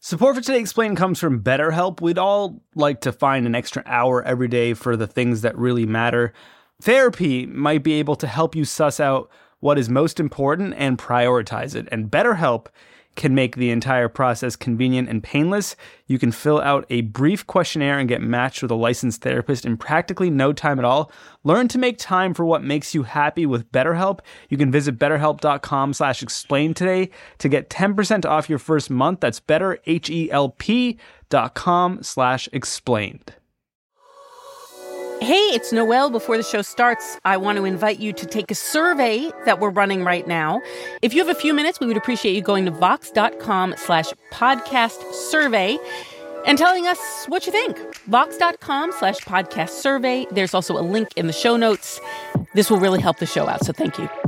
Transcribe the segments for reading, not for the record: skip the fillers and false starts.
Support for Today Explained comes from BetterHelp. We'd all like to find an extra hour every day for the things that really matter. Therapy might be able to help you suss out what is most important and prioritize it. And BetterHelp can make the entire process convenient and painless. You can fill out a brief questionnaire and get matched with a licensed therapist in practically no time at all. Learn to make time for what makes you happy with BetterHelp. You can visit betterhelp.com /explain today to get 10% off your first month. That's betterhelp.com /explained. Hey, it's Noelle. Before the show starts, I want to invite you to take a survey that we're running right now. If you have a few minutes, we would appreciate you going to vox.com /podcast survey and telling us what you think. Vox.com /podcast survey. There's also a link in the show notes. This will really help the show out, so thank you.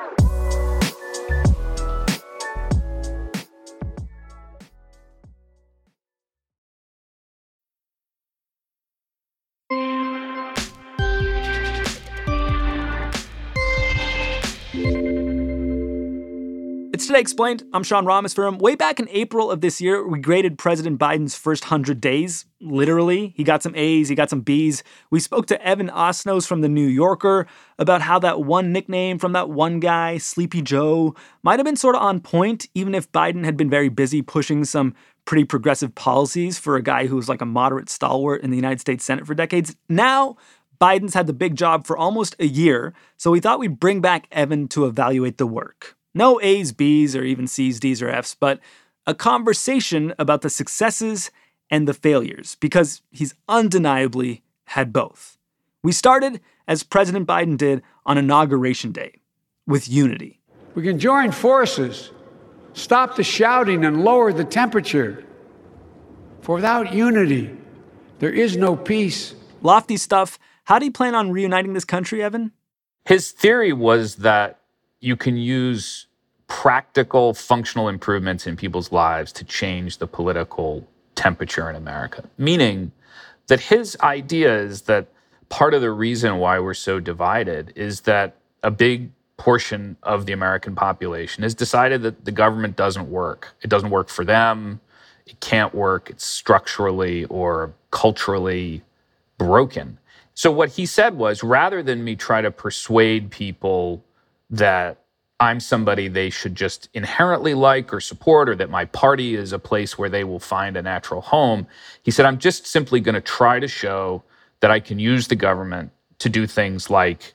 It's Today Explained. I'm Sean Rameswaram. Way back in April of this year, we graded President Biden's first 100 days. Literally. He got some A's, he got some B's. We spoke to Evan Osnos from The New Yorker about how that one nickname from that one guy, Sleepy Joe, might have been sort of on point, even if Biden had been very busy pushing some pretty progressive policies for a guy who was like a moderate stalwart in the United States Senate for decades. Now, Biden's had the big job for almost a year, so we thought we'd bring back Evan to evaluate the work. No A's, B's, or even C's, D's, or F's, but a conversation about the successes and the failures, because he's undeniably had both. We started, as President Biden did, on Inauguration Day, with unity. We can join forces, stop the shouting, and lower the temperature. For without unity, there is no peace. Lofty stuff. How do you plan on reuniting this country, Evan? His theory was that you can use practical, functional improvements in people's lives to change the political temperature in America. Meaning that his idea is that part of the reason why we're so divided is that a big portion of the American population has decided that the government doesn't work. It doesn't work for them. It can't work. It's structurally or culturally broken. So what he said was, rather than me try to persuade people that I'm somebody they should just inherently like or support, or that my party is a place where they will find a natural home, he said, I'm just simply going to try to show that I can use the government to do things like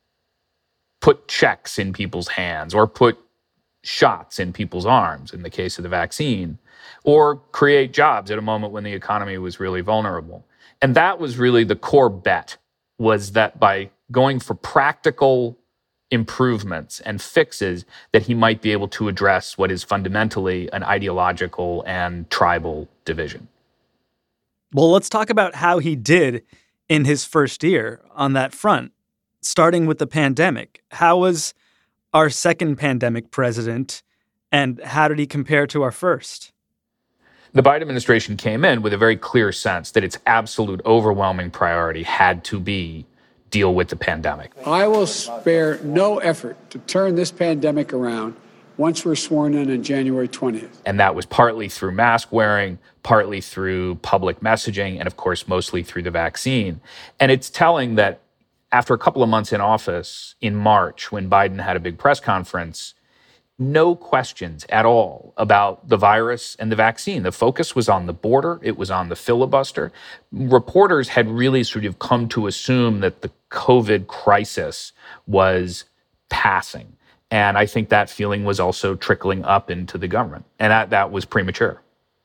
put checks in people's hands or put shots in people's arms in the case of the vaccine, or create jobs at a moment when the economy was really vulnerable. And that was really the core bet, was that by going for practical improvements and fixes, that he might be able to address what is fundamentally an ideological and tribal division. Well, let's talk about how he did in his first year on that front, starting with the pandemic. How was our second pandemic president, and how did he compare to our first? The Biden administration came in with a very clear sense that its absolute overwhelming priority had to be deal with the pandemic. I will spare no effort to turn this pandemic around once we're sworn in on January 20th. And that was partly through mask wearing, partly through public messaging, and of course, mostly through the vaccine. And it's telling that after a couple of months in office in March, when Biden had a big press conference, no questions at all about the virus and the vaccine. The focus was on the border. It was on the filibuster. Reporters had really sort of come to assume that the COVID crisis was passing. And I think that feeling was also trickling up into the government. And that was premature.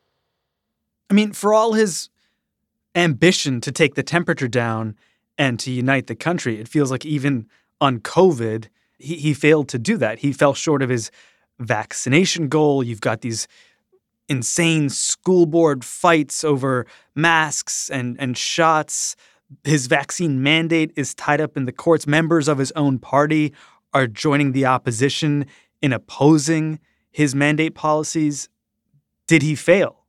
I mean, for all his ambition to take the temperature down and to unite the country, it feels like even on COVID, he failed to do that. He fell short of his vaccination goal. You've got these insane school board fights over masks and shots. His vaccine mandate is tied up in the courts. Members of his own party are joining the opposition in opposing his mandate policies. Did he fail?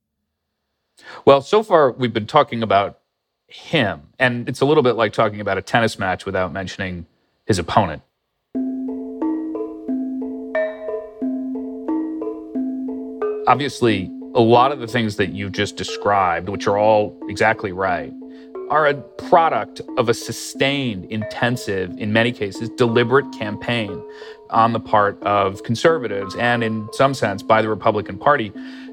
Well, so far we've been talking about him, and it's a little bit like talking about a tennis match without mentioning his opponent. Obviously, a lot of the things that you've just described, which are all exactly right, are a product of a sustained, intensive, in many cases, deliberate campaign on the part of conservatives and, in some sense, by the Republican Party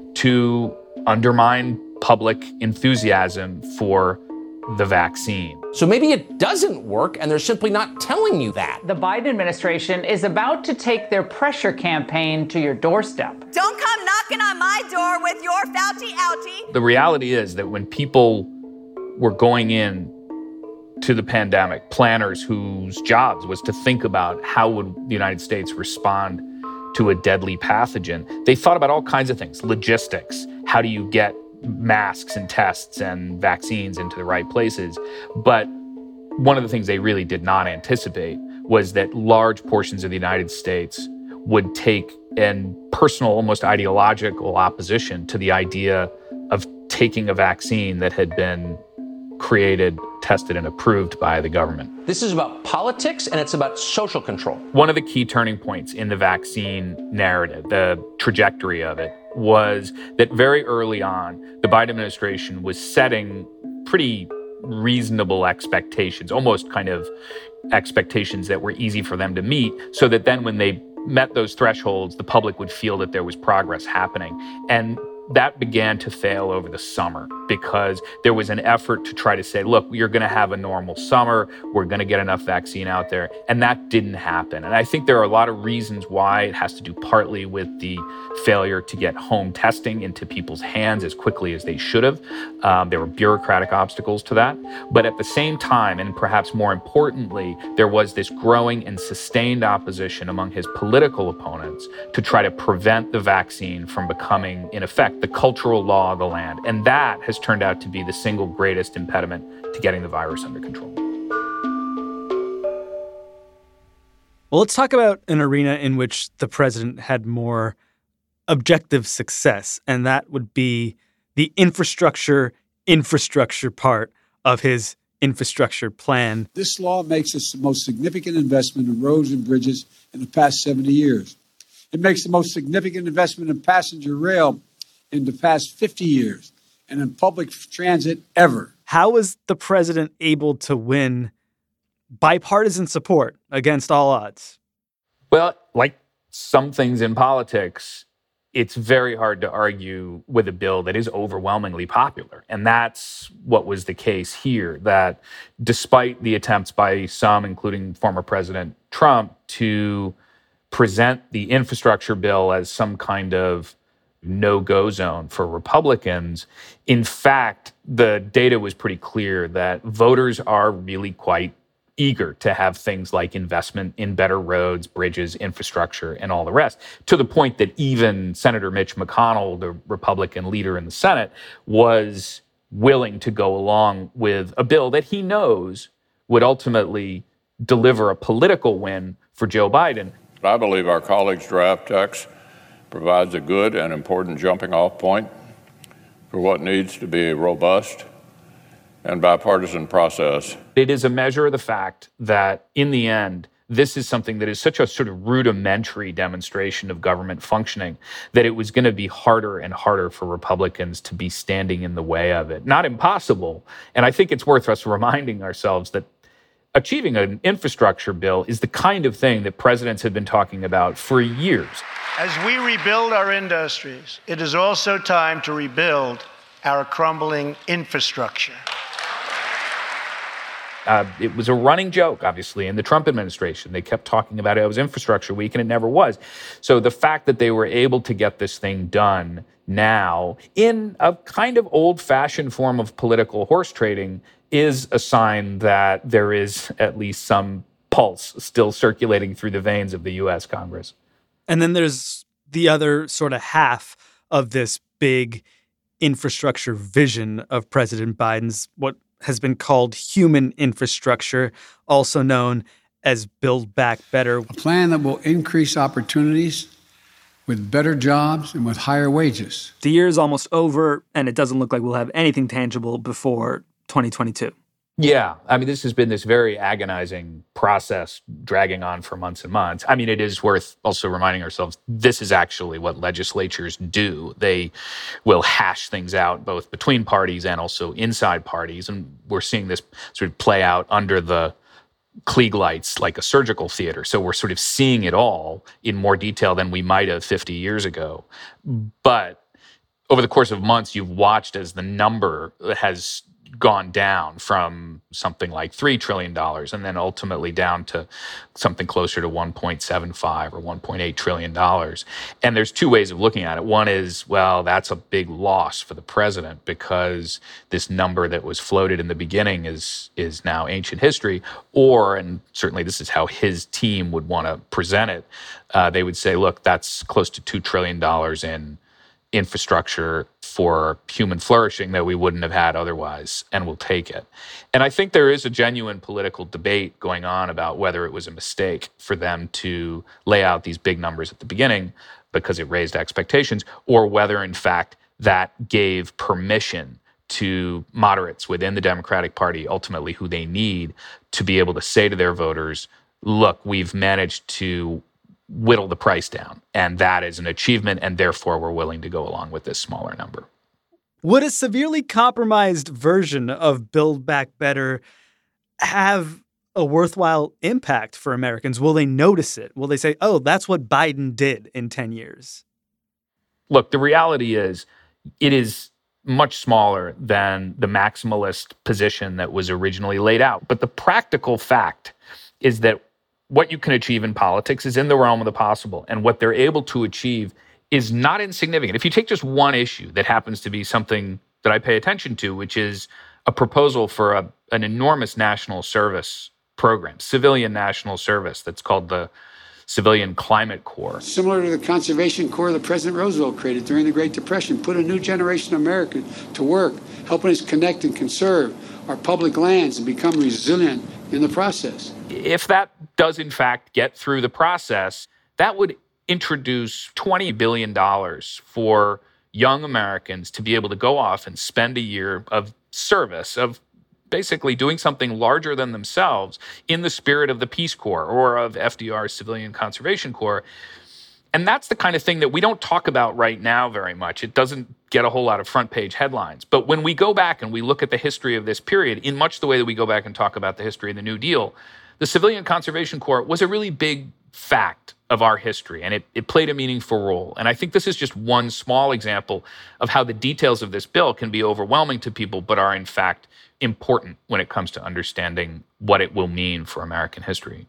to undermine public enthusiasm for the vaccine. So maybe it doesn't work, and they're simply not telling you that. The Biden administration is about to take their pressure campaign to your doorstep. Don't come knocking on my door with your Fauci outie. The reality is that when people were going in to the pandemic, planners whose jobs was to think about how would the United States respond to a deadly pathogen, they thought about all kinds of things, logistics. How do you get masks and tests and vaccines into the right places? But one of the things they really did not anticipate was that large portions of the United States would take an personal, almost ideological opposition to the idea of taking a vaccine that had been created, tested, and approved by the government. This is about politics, and it's about social control. One of the key turning points in the vaccine narrative, the trajectory of it, was that very early on, the Biden administration was setting pretty reasonable expectations, almost kind of expectations that were easy for them to meet, so that then when they met those thresholds, the public would feel that there was progress happening. And that began to fail over the summer because there was an effort to try to say, look, you're going to have a normal summer. We're going to get enough vaccine out there. And that didn't happen. And I think there are a lot of reasons why. It has to do partly with the failure to get home testing into people's hands as quickly as they should have. There were bureaucratic obstacles to that. But at the same time, and perhaps more importantly, there was this growing and sustained opposition among his political opponents to try to prevent the vaccine from becoming, in effect, the cultural law of the land. And that has turned out to be the single greatest impediment to getting the virus under control. Well, let's talk about an arena in which the president had more objective success, and that would be the infrastructure part of his infrastructure plan. This law makes us the most significant investment in roads and bridges in the past 70 years. It makes the most significant investment in passenger rail in the past 50 years and in public transit ever. How was the president able to win bipartisan support against all odds? Well, like some things in politics, it's very hard to argue with a bill that is overwhelmingly popular. And that's what was the case here, that despite the attempts by some, including former President Trump, to present the infrastructure bill as some kind of no-go zone for Republicans, in fact, the data was pretty clear that voters are really quite eager to have things like investment in better roads, bridges, infrastructure, and all the rest, to the point that even Senator Mitch McConnell, the Republican leader in the Senate, was willing to go along with a bill that he knows would ultimately deliver a political win for Joe Biden. I believe our colleague's draft text provides a good and important jumping-off point for what needs to be a robust and bipartisan process. It is a measure of the fact that, in the end, this is something that is such a sort of rudimentary demonstration of government functioning that it was going to be harder and harder for Republicans to be standing in the way of it. Not impossible. And I think it's worth us reminding ourselves that achieving an infrastructure bill is the kind of thing that presidents have been talking about for years. As we rebuild our industries, it is also time to rebuild our crumbling infrastructure. It was a running joke, obviously, in the Trump administration. They kept talking about it was Infrastructure Week, and it never was. So the fact that they were able to get this thing done now in a kind of old-fashioned form of political horse trading is a sign that there is at least some pulse still circulating through the veins of the U.S. Congress. And then there's the other sort of half of this big infrastructure vision of President Biden's, what has been called human infrastructure, also known as Build Back Better. A plan that will increase opportunities with better jobs and with higher wages. The year is almost over, and it doesn't look like we'll have anything tangible before 2022. Yeah. I mean, this has been this very agonizing process dragging on for months and months. I mean, it is worth also reminding ourselves this is actually what legislatures do. They will hash things out both between parties and also inside parties. And we're seeing this sort of play out under the Klieg lights like a surgical theater. So we're sort of seeing it all in more detail than we might have 50 years ago. But over the course of months, you've watched as the number has gone down from something like $3 trillion and then ultimately down to something closer to $1.75 or $1.8 trillion. And there's two ways of looking at it. One is, well, that's a big loss for the president because this number that was floated in the beginning is now ancient history. Or, and certainly this is how his team would want to present it, they would say, look, that's close to $2 trillion in infrastructure for human flourishing that we wouldn't have had otherwise, and we'll take it. And I think there is a genuine political debate going on about whether it was a mistake for them to lay out these big numbers at the beginning because it raised expectations, or whether, in fact, that gave permission to moderates within the Democratic Party, ultimately who they need, to be able to say to their voters, look, we've managed to whittle the price down, and that is an achievement, and therefore we're willing to go along with this smaller number. Would a severely compromised version of Build Back Better have a worthwhile impact for Americans? Will they notice it? Will they say, oh, that's what Biden did in 10 years? Look, the reality is it is much smaller than the maximalist position that was originally laid out. But the practical fact is that what you can achieve in politics is in the realm of the possible. And what they're able to achieve is not insignificant. If you take just one issue that happens to be something that I pay attention to, which is a proposal for an enormous national service program, civilian national service, that's called the Civilian Climate Corps. Similar to the Conservation Corps that President Roosevelt created during the Great Depression, put a new generation of Americans to work, helping us connect and conserve our public lands and become resilient in the process. If that does, in fact, get through the process, that would introduce $20 billion for young Americans to be able to go off and spend a year of service, of basically doing something larger than themselves in the spirit of the Peace Corps or of FDR's Civilian Conservation Corps. And that's the kind of thing that we don't talk about right now very much. It doesn't get a whole lot of front page headlines. But when we go back and we look at the history of this period, in much the way that we go back and talk about the history of the New Deal, the Civilian Conservation Corps was a really big fact of our history, and it played a meaningful role. And I think this is just one small example of how the details of this bill can be overwhelming to people, but are in fact important when it comes to understanding what it will mean for American history.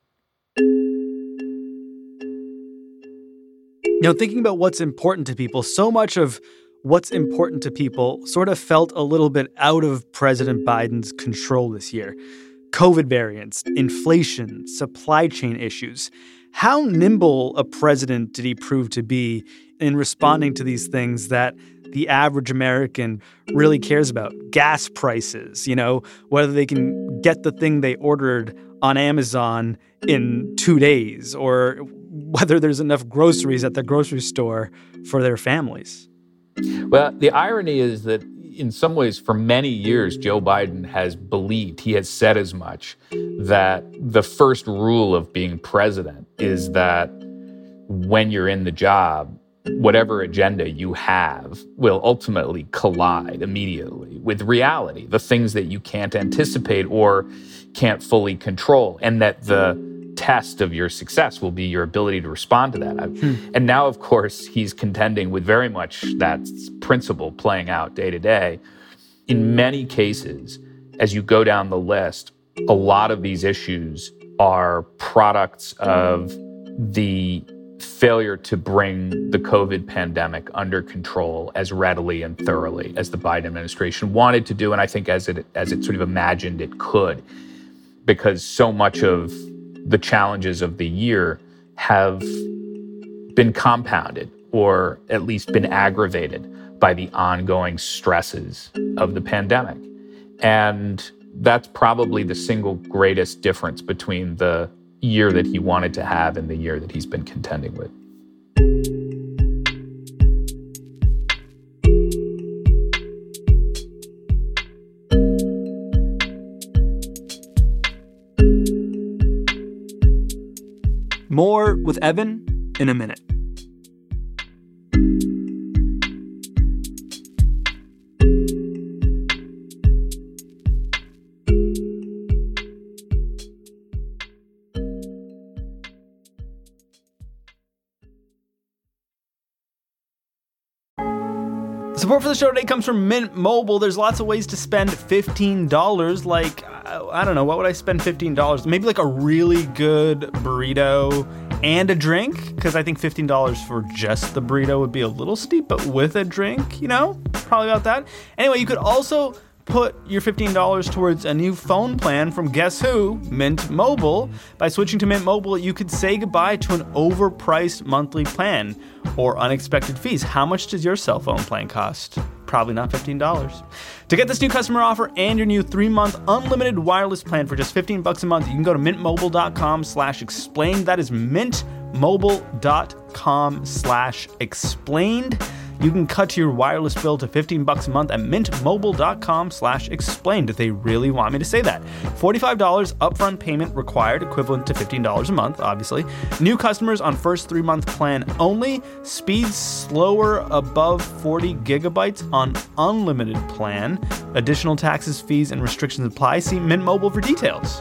You know, thinking about what's important to people, so much of what's important to people sort of felt a little bit out of President Biden's control this year. COVID variants, inflation, supply chain issues. How nimble a president did he prove to be in responding to these things that the average American really cares about? Gas prices, you know, whether they can get the thing they ordered on Amazon in 2 days, or whether there's enough groceries at the grocery store for their families. Well, the irony is that in some ways, for many years, Joe Biden has believed, he has said as much, that the first rule of being president is that when you're in the job, whatever agenda you have will ultimately collide immediately with reality, the things that you can't anticipate or can't fully control, and that the test of your success will be your ability to respond to that. And now, of course, he's contending with very much that principle playing out day to day. In many cases, as you go down the list, a lot of these issues are products of the failure to bring the COVID pandemic under control as readily and thoroughly as the Biden administration wanted to do, and I think as it sort of imagined it could, because so much of the challenges of the year have been compounded or at least been aggravated by the ongoing stresses of the pandemic. And that's probably the single greatest difference between the year that he wanted to have and the year that he's been contending with. More with Evan in a minute. Support for the show today comes from Mint Mobile. There's lots of ways to spend $15. Like, I don't know, what would I spend $15? Maybe like a really good burrito and a drink, because I think $15 for just the burrito would be a little steep, but with a drink, you know, probably about that. Anyway, you could also put your $15 towards a new phone plan from guess who? Mint Mobile. By switching to Mint Mobile, you could say goodbye to an overpriced monthly plan or unexpected fees. How much does your cell phone plan cost? Probably not $15. To get this new customer offer and your new 3-month unlimited wireless plan for just $15 a month, you can go to mintmobile.com/explained. That is mintmobile.com/explained. You can cut your wireless bill to $15 a month at mintmobile.com/explained. They really want me to say that. $45 upfront payment required, equivalent to $15 a month, obviously. New customers on first 3-month plan only. Speeds slower above 40 gigabytes on unlimited plan. Additional taxes, fees, and restrictions apply. See Mint Mobile for details.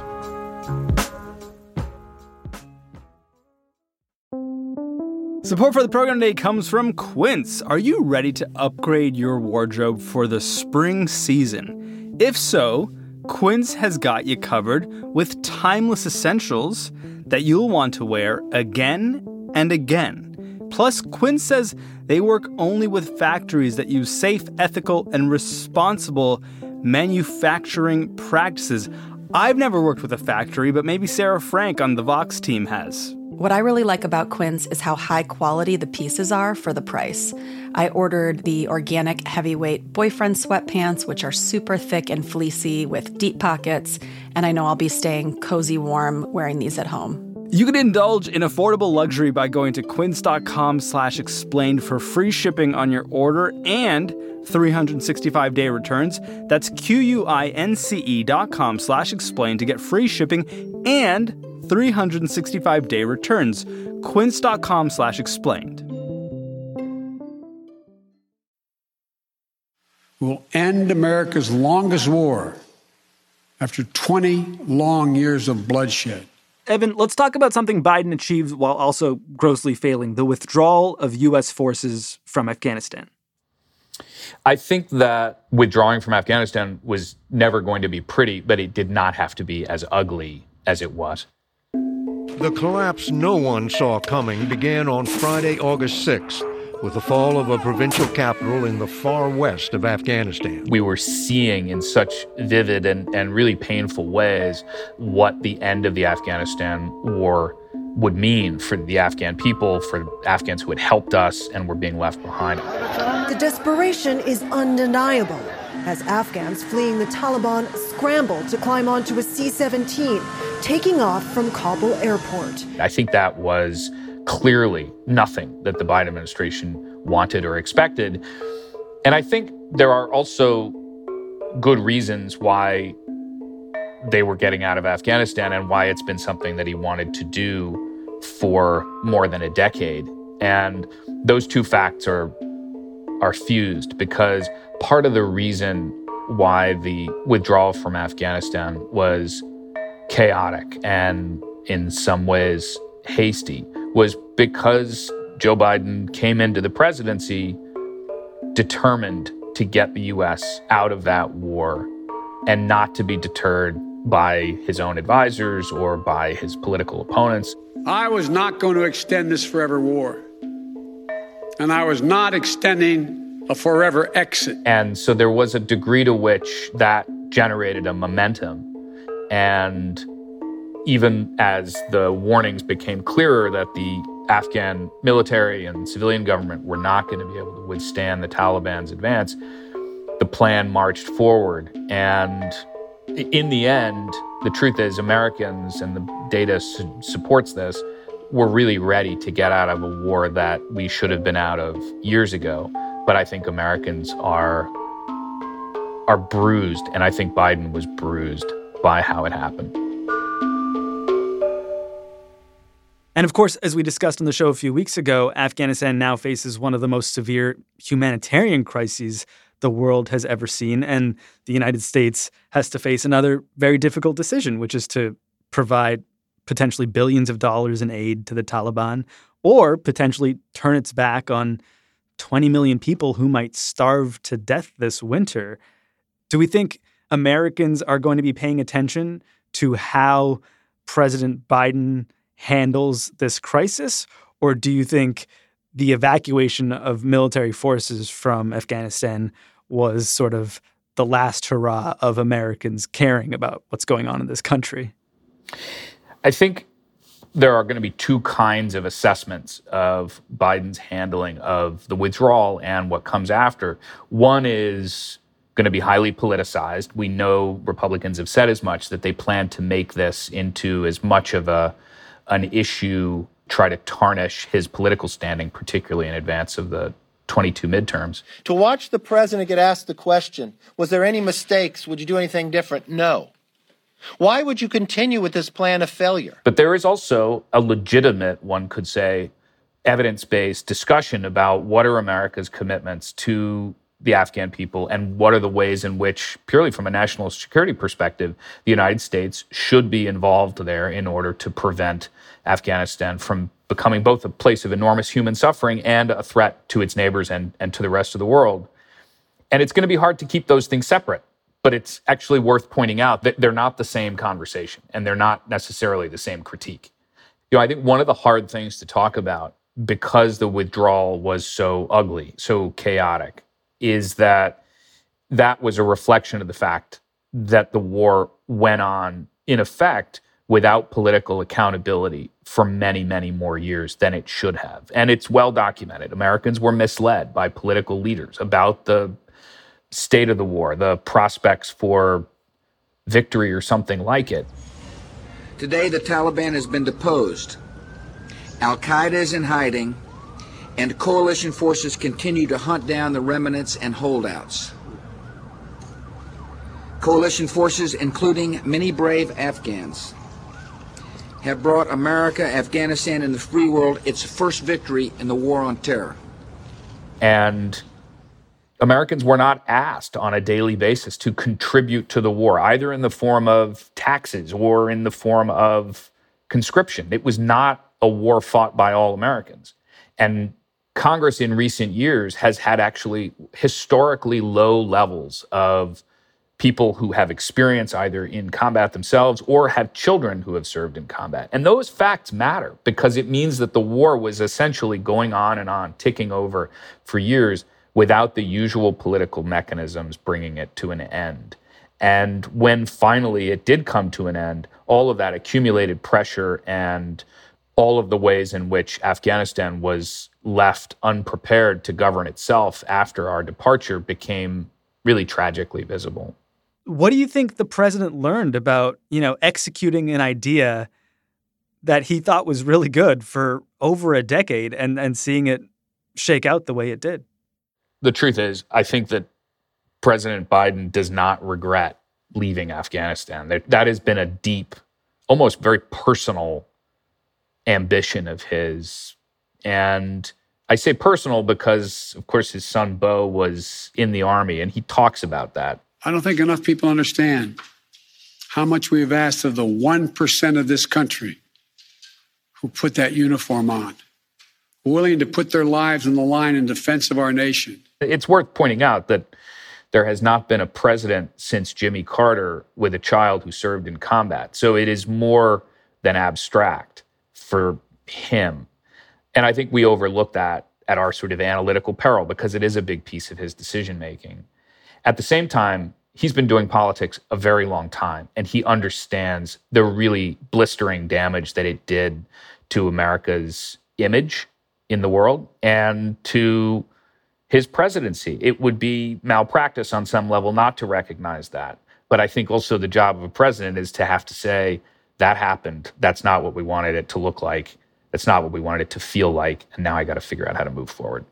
Support for the program today comes from Quince. Are you ready to upgrade your wardrobe for the spring season? If so, Quince has got you covered with timeless essentials that you'll want to wear again and again. Plus, Quince says they work only with factories that use safe, ethical, and responsible manufacturing practices. I've never worked with a factory, but maybe Sarah Frank on the Vox team has. What I really like about Quince is how high quality the pieces are for the price. I ordered the organic heavyweight boyfriend sweatpants, which are super thick and fleecy with deep pockets, and I know I'll be staying cozy warm wearing these at home. You can indulge in affordable luxury by going to quince.com/explained for free shipping on your order and 365-day returns. That's QUINCE.com/explained to get free shipping and 365-day returns. Quince.com/explained. Will end America's longest war after 20 long years of bloodshed. Evan, let's talk about something Biden achieved while also grossly failing, the withdrawal of U.S. forces from Afghanistan. I think that withdrawing from Afghanistan was never going to be pretty, but it did not have to be as ugly as it was. The collapse no one saw coming began on Friday, August 6th, with the fall of a provincial capital in the far west of Afghanistan. We were seeing in such vivid and really painful ways what the end of the Afghanistan war would mean for the Afghan people, for Afghans who had helped us and were being left behind. The desperation is undeniable as Afghans fleeing the Taliban scramble to climb onto a C-17, taking off from Kabul airport. I think that was clearly nothing that the Biden administration wanted or expected. And I think there are also good reasons why they were getting out of Afghanistan and why it's been something that he wanted to do for more than a decade. And those two facts are fused, because part of the reason why the withdrawal from Afghanistan was chaotic and in some ways hasty was because Joe Biden came into the presidency determined to get the U.S. out of that war and not to be deterred by his own advisors or by his political opponents. I was not going to extend this forever war. And I was not extending a forever exit. And so there was a degree to which that generated a momentum. And even as the warnings became clearer that the Afghan military and civilian government were not going to be able to withstand the Taliban's advance, the plan marched forward. And in the end, the truth is Americans, and the data supports this, were really ready to get out of a war that we should have been out of years ago. But I think Americans are bruised, and I think Biden was bruised by how it happened. And of course, as we discussed on the show a few weeks ago, Afghanistan now faces one of the most severe humanitarian crises the world has ever seen. And the United States has to face another very difficult decision, which is to provide potentially billions of dollars in aid to the Taliban or potentially turn its back on 20 million people who might starve to death this winter. Do we think Americans are going to be paying attention to how President Biden handles this crisis? Or do you think the evacuation of military forces from Afghanistan was sort of the last hurrah of Americans caring about what's going on in this country? I think there are going to be two kinds of assessments of Biden's handling of the withdrawal and what comes after. One is going to be highly politicized. We know Republicans have said as much, that they plan to make this into as much of an issue, try to tarnish his political standing, particularly in advance of the 22 midterms. To watch the president get asked the question, was there any mistakes? Would you do anything different? No. Why would you continue with this plan of failure? But there is also a legitimate, one could say, evidence-based discussion about what are America's commitments to the Afghan people and what are the ways in which, purely from a national security perspective, the United States should be involved there in order to prevent Afghanistan from becoming both a place of enormous human suffering and a threat to its neighbors and to the rest of the world. And it's going to be hard to keep those things separate. But it's actually worth pointing out that they're not the same conversation and they're not necessarily the same critique. You know, I think one of the hard things to talk about, because the withdrawal was so ugly, so chaotic, is that that was a reflection of the fact that the war went on, in effect, without political accountability for many, many more years than it should have. And it's well documented. Americans were misled by political leaders about the state of the war, the prospects for victory or something like it. Today, the Taliban has been deposed. Al-Qaeda is in hiding, and coalition forces continue to hunt down the remnants and holdouts. Coalition forces, including many brave Afghans, have brought America, Afghanistan, and the free world its first victory in the war on terror. And Americans were not asked on a daily basis to contribute to the war, either in the form of taxes or in the form of conscription. It was not a war fought by all Americans. And Congress in recent years has had actually historically low levels of people who have experience either in combat themselves or have children who have served in combat. And those facts matter because it means that the war was essentially going on, ticking over for years without the usual political mechanisms bringing it to an end. And when finally it did come to an end, all of that accumulated pressure and all of the ways in which Afghanistan was left unprepared to govern itself after our departure became really tragically visible. What do you think the president learned about, executing an idea that he thought was really good for over a decade and seeing it shake out the way it did? The truth is, I think that President Biden does not regret leaving Afghanistan. That has been a deep, almost very personal ambition of his. And I say personal because, of course, his son, Beau, was in the Army, and he talks about that. I don't think enough people understand how much we have asked of the 1% of this country who put that uniform on, willing to put their lives on the line in defense of our nation. It's worth pointing out that there has not been a president since Jimmy Carter with a child who served in combat. So it is more than abstract for him. And I think we overlook that at our sort of analytical peril because it is a big piece of his decision-making. At the same time, he's been doing politics a very long time, and he understands the really blistering damage that it did to America's image in the world and to his presidency. It would be malpractice on some level not to recognize that. But I think also the job of a president is to have to say, that happened. That's not what we wanted it to look like. That's not what we wanted it to feel like. And now I got to figure out how to move forward.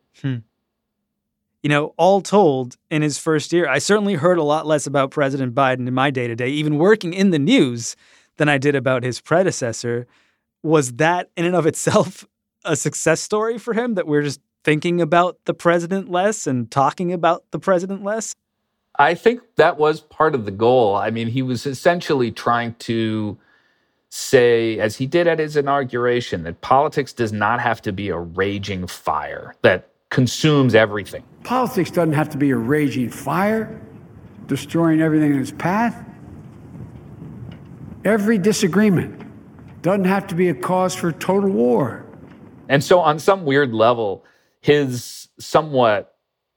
All told, in his first year, I certainly heard a lot less about President Biden in my day-to-day, even working in the news, than I did about his predecessor. was that in and of itself a success story for him, that we're just thinking about the president less and talking about the president less? I think that was part of the goal. I mean, he was essentially trying to say, as he did at his inauguration, that politics does not have to be a raging fire that consumes everything. Politics doesn't have to be a raging fire, destroying everything in its path. Every disagreement doesn't have to be a cause for total war. And so on some weird level, his somewhat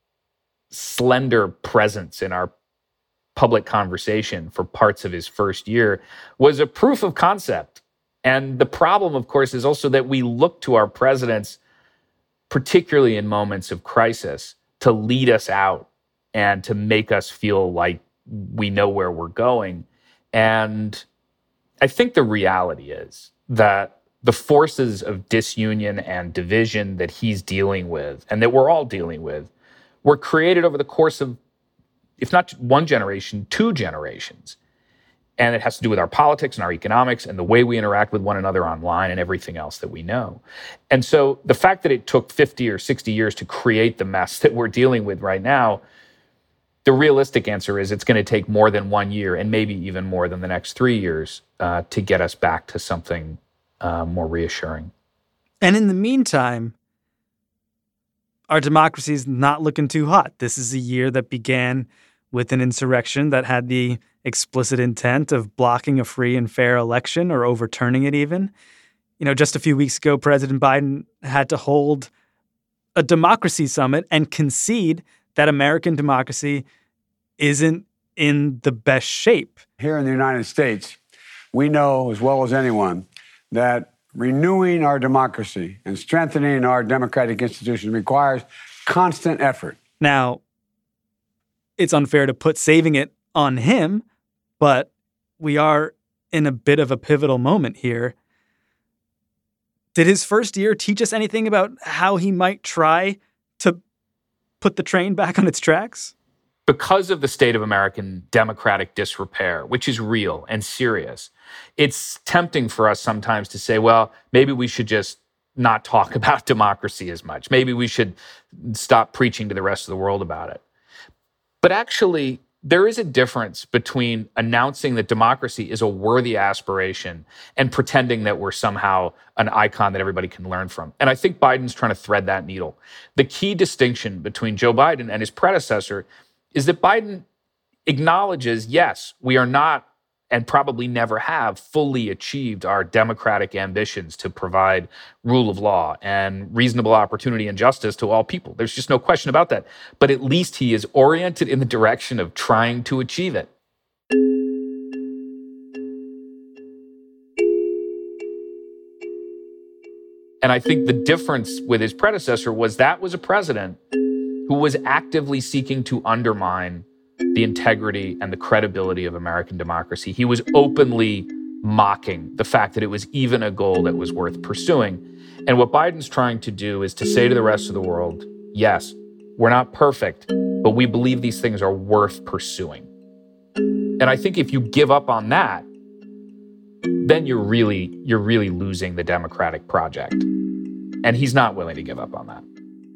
slender presence in our public conversation for parts of his first year was a proof of concept. And the problem, of course, is also that we look to our presidents, particularly in moments of crisis, to lead us out and to make us feel like we know where we're going. And I think the reality is that the forces of disunion and division that he's dealing with, and that we're all dealing with, were created over the course of, if not one generation, 2 generations. And it has to do with our politics and our economics and the way we interact with one another online and everything else that we know. And so the fact that it took 50 or 60 years to create the mess that we're dealing with right now, the realistic answer is it's going to take more than 1 year, and maybe even more than the next 3 years, to get us back to something more reassuring. And in the meantime, our democracy is not looking too hot. This is a year that began with an insurrection that had the explicit intent of blocking a free and fair election or overturning it even. You know, just a few weeks ago, President Biden had to hold a democracy summit and concede that American democracy isn't in the best shape. Here in the United States, we know as well as anyone that renewing our democracy and strengthening our democratic institutions requires constant effort. Now, it's unfair to put saving it on him, but we are in a bit of a pivotal moment here. Did his first year teach us anything about how he might try to put the train back on its tracks? Because of the state of American democratic disrepair, which is real and serious, it's tempting for us sometimes to say, well, maybe we should just not talk about democracy as much. Maybe we should stop preaching to the rest of the world about it. But actually, there is a difference between announcing that democracy is a worthy aspiration and pretending that we're somehow an icon that everybody can learn from. And I think Biden's trying to thread that needle. The key distinction between Joe Biden and his predecessor is that Biden acknowledges, yes, we are not, and probably never have, fully achieved our democratic ambitions to provide rule of law and reasonable opportunity and justice to all people. There's just no question about that. But at least he is oriented in the direction of trying to achieve it. And I think the difference with his predecessor was that was a president who was actively seeking to undermine the integrity and the credibility of American democracy. He was openly mocking the fact that it was even a goal that was worth pursuing. And what Biden's trying to do is to say to the rest of the world, yes, we're not perfect, but we believe these things are worth pursuing. And I think if you give up on that, then you're really losing the democratic project. And he's not willing to give up on that.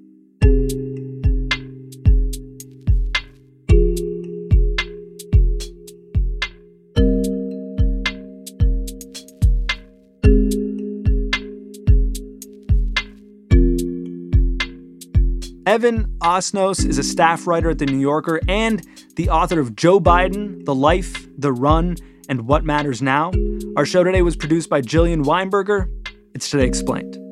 Evan Osnos is a staff writer at The New Yorker and the author of Joe Biden, The Life, The Run, and What Matters Now. Our show today was produced by Jillian Weinberger. It's Today Explained.